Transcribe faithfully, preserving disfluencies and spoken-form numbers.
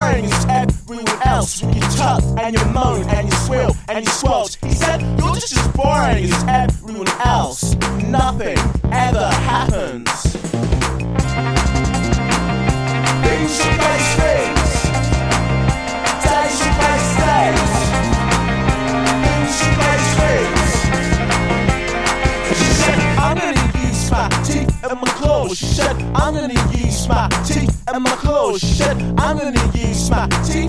boring as everyone else. You tuck and you moan and you swill and you squelch. He said, you're just as boring as everyone else. Nothing ever happens. Things should face things. Days should face days. Things should face things. She said, I'm gonna use my teeth and my claws. She said, I'm gonna use my teeth and my claws. She said, I'm gonna use my teeth